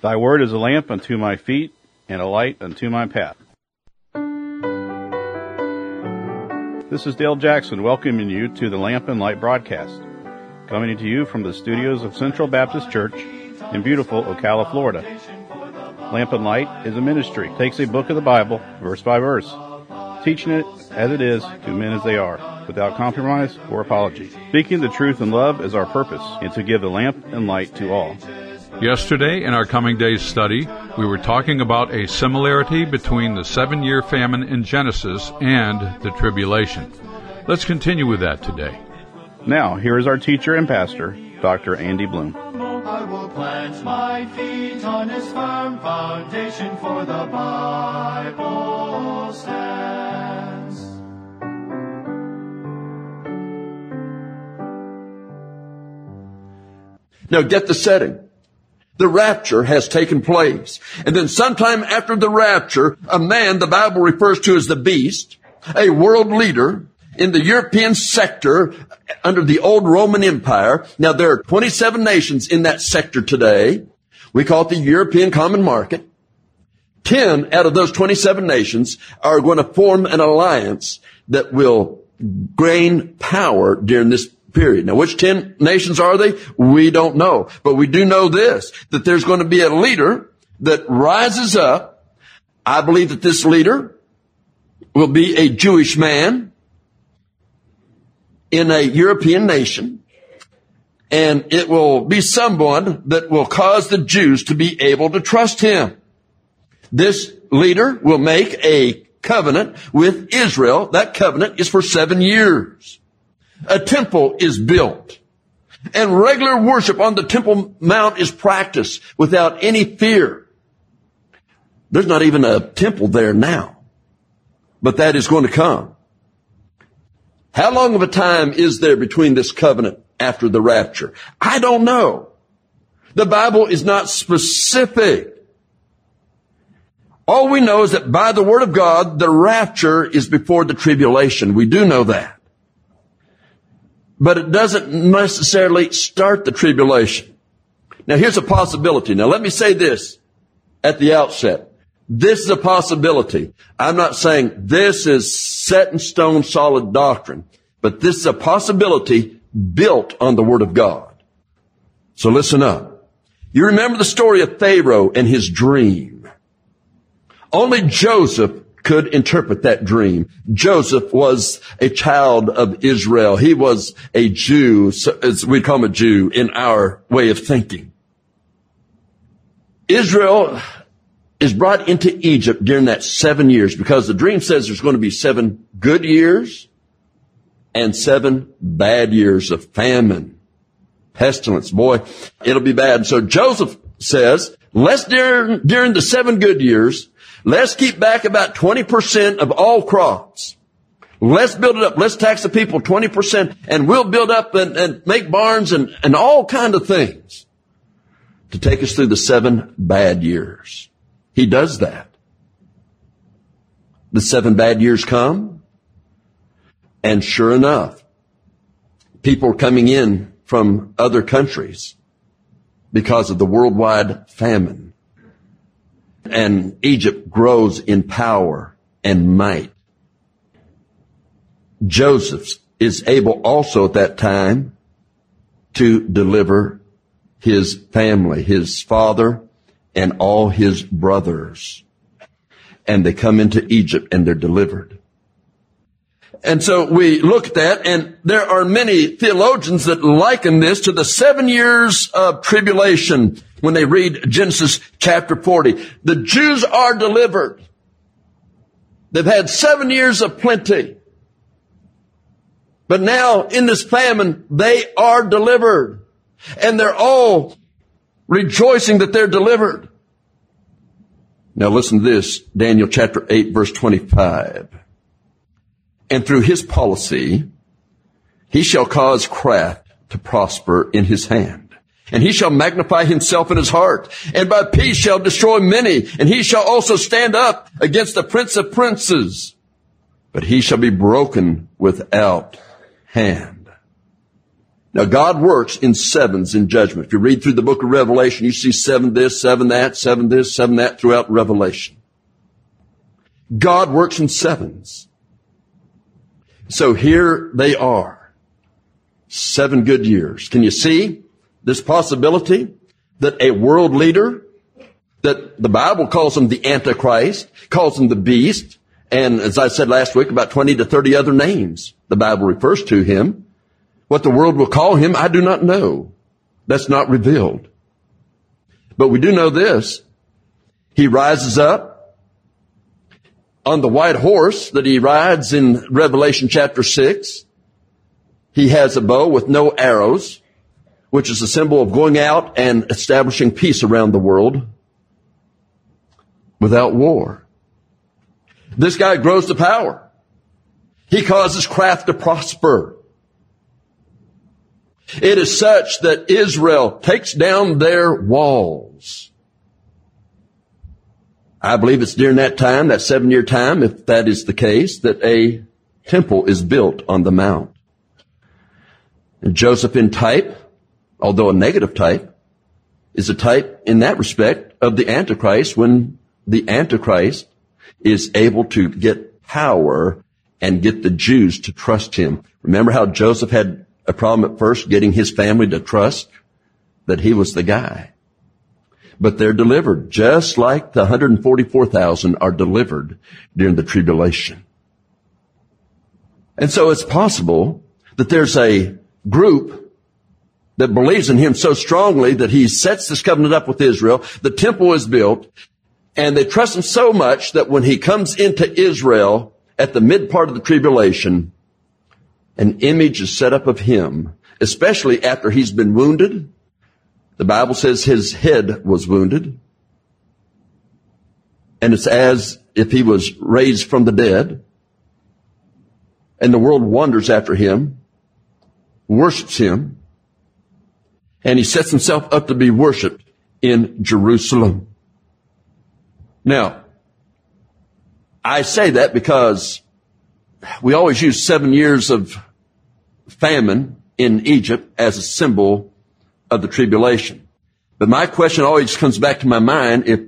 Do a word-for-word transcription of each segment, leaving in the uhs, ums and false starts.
Thy word is a lamp unto my feet and a light unto my path. This is Dale Jackson welcoming you to the Lamp and Light broadcast, coming to you from the studios of Central Baptist Church in beautiful Ocala, Florida. Lamp and Light is a ministry. It takes a book of the Bible, verse by verse, teaching it as it is to men as they are, without compromise or apology. Speaking the truth in love is our purpose, and to give the lamp and light to all. Yesterday, in our Coming Days study, we were talking about a similarity between the seven-year famine in Genesis and the tribulation. Let's continue with that today. Now, here is our teacher and pastor, Doctor Andy Bloom. I will plant my feet on his firm foundation, for the Bible stands. Now get the setting. The rapture has taken place. And then sometime after the rapture, a man the Bible refers to as the beast, a world leader in the European sector under the old Roman Empire. Now there are twenty-seven nations in that sector today. We call it the European Common Market. Ten out of those twenty-seven nations are going to form an alliance that will gain power during this period. Now, which ten nations are they? We don't know. But we do know this, that there's going to be a leader that rises up. I believe that this leader will be a Jewish man in a European nation. And it will be someone that will cause the Jews to be able to trust him. This leader will make a covenant with Israel. That covenant is for seven years. A temple is built, and regular worship on the Temple Mount is practiced without any fear. There's not even a temple there now, but that is going to come. How long of a time is there between this covenant after the rapture? I don't know. The Bible is not specific. All we know is that by the Word of God, the rapture is before the tribulation. We do know that. But it doesn't necessarily start the tribulation. Now here's a possibility. Now let me say this at the outset. This is a possibility. I'm not saying this is set in stone solid doctrine, but this is a possibility built on the Word of God. So listen up. You remember the story of Pharaoh and his dream. Only Joseph could interpret that dream. Joseph was a child of Israel. He was a Jew, so as we call him a Jew in our way of thinking. Israel is brought into Egypt during that seven years because the dream says there's going to be seven good years and seven bad years of famine, pestilence. Boy, it'll be bad. So Joseph says, let's during, during the seven good years, let's keep back about twenty percent of all crops. Let's build it up. Let's tax the people twenty percent, and we'll build up and, and make barns and, and all kind of things to take us through the seven bad years. He does that. The seven bad years come, and sure enough, people are coming in from other countries because of the worldwide famine. And Egypt grows in power and might. Joseph is able also at that time to deliver his family, his father and all his brothers. And they come into Egypt and they're delivered. And so we look at that, and there are many theologians that liken this to the seven years of tribulation when they read Genesis chapter forty. The Jews are delivered. They've had seven years of plenty. But now in this famine, they are delivered. And they're all rejoicing that they're delivered. Now listen to this, Daniel chapter eight, verse twenty-five. And through his policy, he shall cause craft to prosper in his hand. And he shall magnify himself in his heart, and by peace shall destroy many. And he shall also stand up against the prince of princes, but he shall be broken without hand. Now, God works in sevens in judgment. If you read through the book of Revelation, you see seven this, seven that, seven this, seven that throughout Revelation. God works in sevens. So here they are. Seven good years. Can you see this possibility that a world leader, that the Bible calls him the Antichrist, calls him the beast, and as I said last week, about twenty to thirty other names the Bible refers to him. What the world will call him, I do not know. That's not revealed. But we do know this. He rises up on the white horse that he rides in Revelation chapter six. He has a bow with no arrows, which is a symbol of going out and establishing peace around the world without war. This guy grows to power. He causes craft to prosper. It is such that Israel takes down their walls. I believe it's during that time, that seven-year time, if that is the case, that a temple is built on the mount. And Joseph in type, although a negative type, is a type in that respect of the Antichrist, when the Antichrist is able to get power and get the Jews to trust him. Remember how Joseph had a problem at first getting his family to trust that he was the guy. But they're delivered, just like the one hundred forty-four thousand are delivered during the tribulation. And so it's possible that there's a group that believes in him so strongly that he sets this covenant up with Israel. The temple is built, and they trust him so much that when he comes into Israel at the mid part of the tribulation, an image is set up of him, especially after he's been wounded. The Bible says his head was wounded. And it's as if he was raised from the dead. And the world wanders after him, worships him, and he sets himself up to be worshiped in Jerusalem. Now, I say that because we always use seven years of famine in Egypt as a symbol of the tribulation. But my question always comes back to my mind, if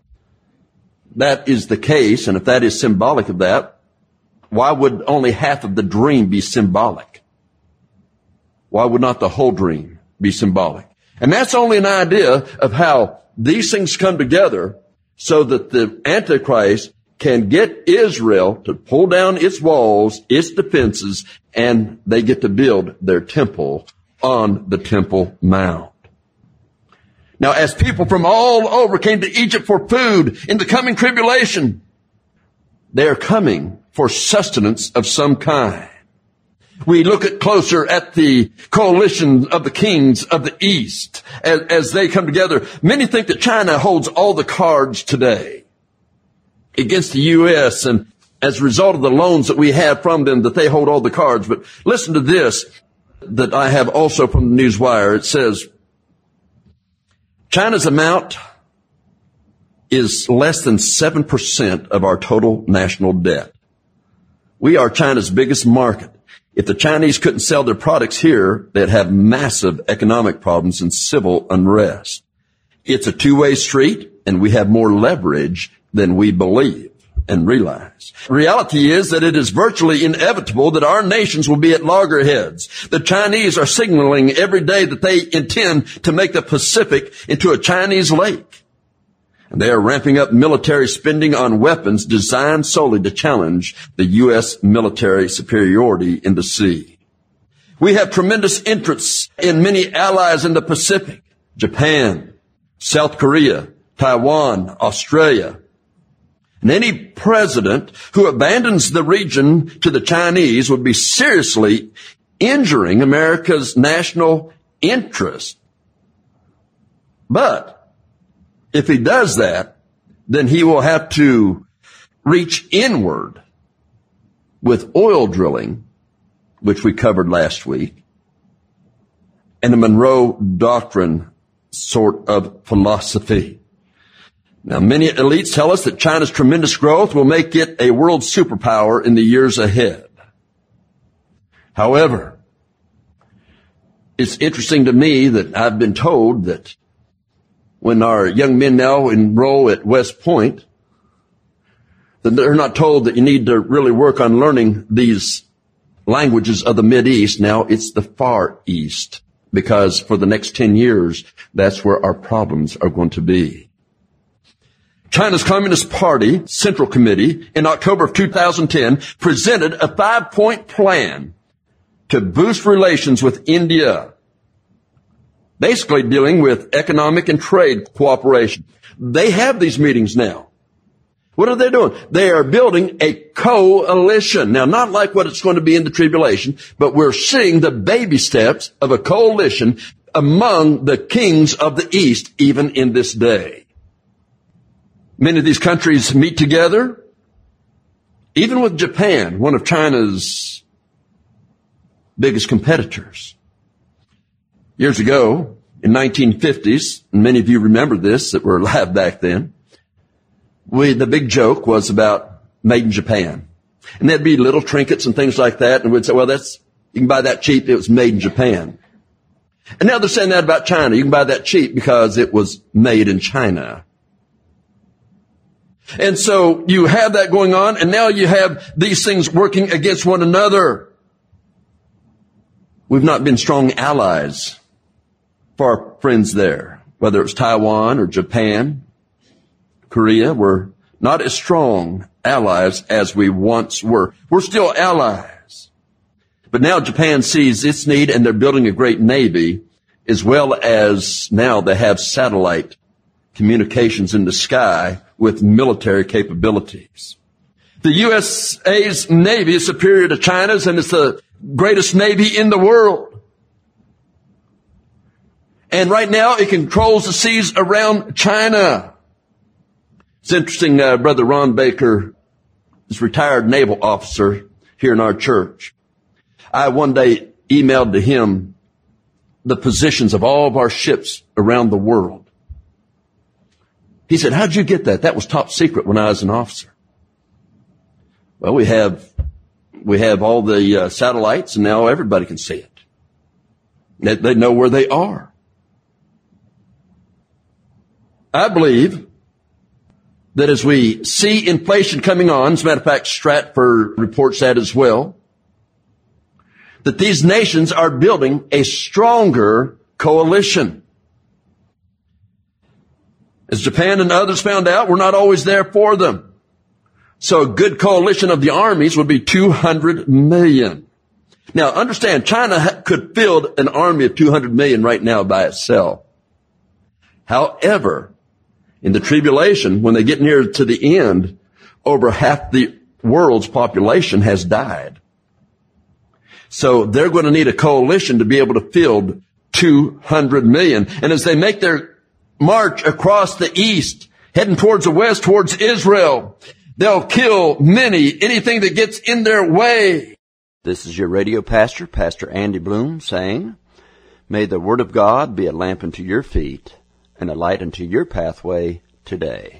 that is the case, and if that is symbolic of that, why would only half of the dream be symbolic? Why would not the whole dream be symbolic? And that's only an idea of how these things come together so that the Antichrist can get Israel to pull down its walls, its defenses, and they get to build their temple on the Temple Mount. Now, as people from all over came to Egypt for food in the coming tribulation, they are coming for sustenance of some kind. We look at closer at the coalition of the kings of the East as, as they come together. Many think that China holds all the cards today against the U S, and as a result of the loans that we have from them, that they hold all the cards. But listen to this that I have also from the Newswire. It says, China's amount is less than seven percent of our total national debt. We are China's biggest market. If the Chinese couldn't sell their products here, they'd have massive economic problems and civil unrest. It's a two-way street, and we have more leverage than we believe and realize. Reality is that it is virtually inevitable that our nations will be at loggerheads. The Chinese are signaling every day that they intend to make the Pacific into a Chinese lake. And they are ramping up military spending on weapons designed solely to challenge the U S military superiority in the sea. We have tremendous interests in many allies in the Pacific: Japan, South Korea, Taiwan, Australia. And any president who abandons the region to the Chinese would be seriously injuring America's national interest. But if he does that, then he will have to reach inward with oil drilling, which we covered last week, and the Monroe Doctrine sort of philosophy. Now, many elites tell us that China's tremendous growth will make it a world superpower in the years ahead. However, It's interesting to me that I've been told that when our young men now enroll at West Point, that they're not told that you need to really work on learning these languages of the Mideast. Now it's the Far East, because for the next ten years, that's where our problems are going to be. China's Communist Party Central Committee in October of two thousand ten presented a five-point plan to boost relations with India, basically dealing with economic and trade cooperation. They have these meetings now. What are they doing? They are building a coalition. Now, not like what it's going to be in the tribulation, but we're seeing the baby steps of a coalition among the kings of the East, even in this day. Many of these countries meet together, even with Japan, one of China's biggest competitors. Years ago, in nineteen fifties, and many of you remember this that were alive back then, we, the big joke was about made in Japan. And there'd be little trinkets and things like that, and we'd say, well, that's, you can buy that cheap, it was made in Japan. And now they're saying that about China. You can buy that cheap because it was made in China. And so you have that going on, and now you have these things working against one another. We've not been strong allies for our friends there, whether it's Taiwan or Japan, Korea. We're not as strong allies as we once were. We're still allies. But now Japan sees its need, and they're building a great navy, as well as now they have satellite communications in the sky with military capabilities. The U S A's Navy is superior to China's, and it's the greatest Navy in the world. And right now it controls the seas around China. It's interesting, uh, Brother Ron Baker is a retired naval officer here in our church. I one day emailed to him the positions of all of our ships around the world. He said, how'd you get that? That was top secret when I was an officer. Well, we have, we have all the uh, satellites, and now everybody can see it. They, they know where they are. I believe that as we see inflation coming on, as a matter of fact, Stratford reports that as well, that these nations are building a stronger coalition. As Japan and others found out, we're not always there for them. So a good coalition of the armies would be two hundred million. Now, understand, China could field an army of two hundred million right now by itself. However, in the tribulation, when they get near to the end, over half the world's population has died. So they're going to need a coalition to be able to field two hundred million. And as they make their march across the east, heading towards the west, towards Israel, they'll kill many, anything that gets in their way. This is your radio pastor, Pastor Andy Bloom, saying, may the Word of God be a lamp unto your feet and a light unto your pathway today.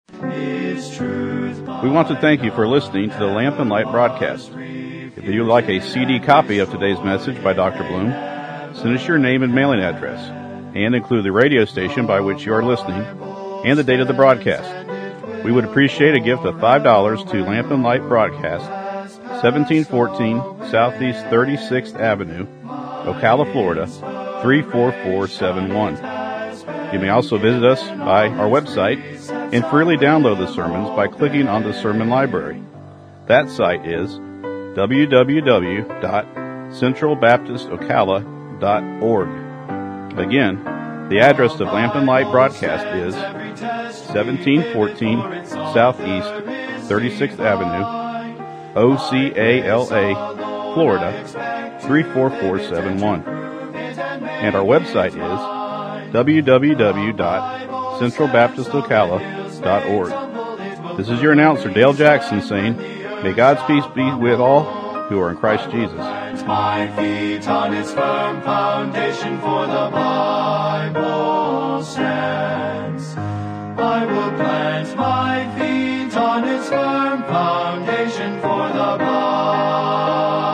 We want to thank you for listening to the Lamp and Light broadcast. If you would like a C D copy of today's message by Doctor Bloom, send us your name and mailing address, and include the radio station by which you are listening and the date of the broadcast. We would appreciate a gift of five dollars to Lamp and Light Broadcast, seventeen fourteen Southeast thirty-sixth Avenue, Ocala, Florida, three four four seven one. You may also visit us by our website and freely download the sermons by clicking on the sermon library. That site is w w w dot central baptist ocala dot org. Again, the address of Lamp and Light Broadcast is seventeen fourteen Southeast thirty-sixth Avenue, O C A L A, Florida, three four four seven one. And our website is w w w dot central baptist ocala dot org. This is your announcer, Dale Jackson, saying, may God's peace be with all who are in Christ Jesus. My feet on its firm foundation, for the Bible stands. I will plant my feet on its firm foundation, for the Bible